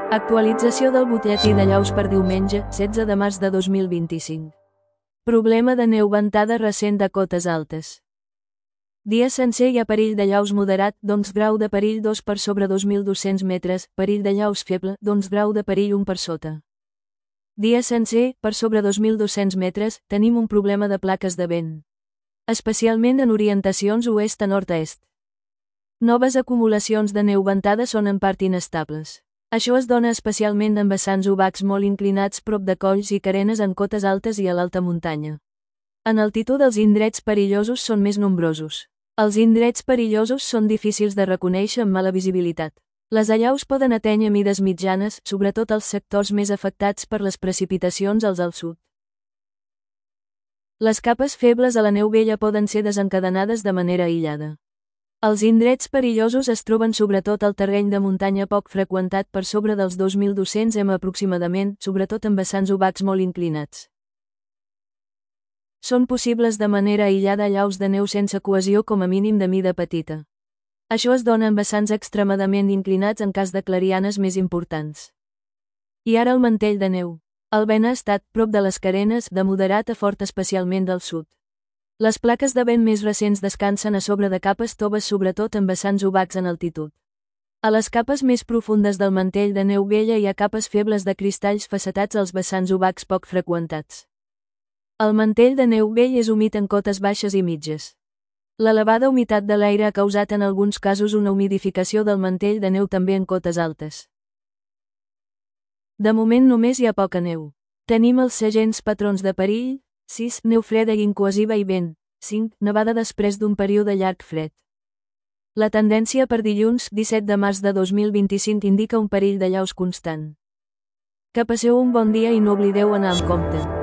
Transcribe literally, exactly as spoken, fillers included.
Actualització del butlletí de llaus per diumenge, setze de març de dos mil vint-i-cinc. Problema de neu ventada recent de cotes altes. Dia sencer hi ha perill de llaus moderat, doncs grau de perill dos per sobre dos mil dos-cents metres, perill de llaus feble, doncs grau de perill un per sota. Dia sencer, per sobre dos mil dos-cents metres, tenim un problema de plaques de vent. Especialment en orientacions oest a nord-est. Noves acumulacions de neu ventada són en part inestables. Això es dona especialment en vessants obacs molt inclinats prop de colls i carenes en cotes altes i a l'alta muntanya. En altitud els indrets perillosos són més nombrosos. Els indrets perillosos són difícils de reconèixer amb mala visibilitat. Les allaus poden atènyer mides mitjanes, sobretot als sectors més afectats per les precipitacions als al sud. Les capes febles a la neu vella poden ser desencadenades de manera aïllada. Els indrets perillosos es troben sobretot al terreny de muntanya poc freqüentat per sobre dels dos mil dos-cents metres aproximadament, sobretot en vessants obacs molt inclinats. Són possibles de manera aïllada allaus de neu sense cohesió com a mínim de mida petita. Això es dona en vessants extremadament inclinats en cas de clarianes més importants. I ara el mantell de neu. El vent ha estat, prop de les carenes, de moderat a fort especialment del sud. Les plaques de vent més recents descansen a sobre de capes toves sobretot en vessants obacs en altitud. A les capes més profundes del mantell de neu vella hi ha capes febles de cristalls facetats als vessants obacs poc freqüentats. El mantell de neu vell és humit en cotes baixes i mitges. L'elevada humitat de l'aire ha causat en alguns casos una humidificació del mantell de neu també en cotes altes. De moment només hi ha poca neu. Tenim els segents patrons de perill: sis. Neu freda i incohesiva i vent. cinc. Nevada després d'un període llarg fred. La tendència per dilluns, disset de març de dos mil vint-i-cinc indica un perill de llaus constant. Que passeu un bon dia i no oblideu anar amb compte.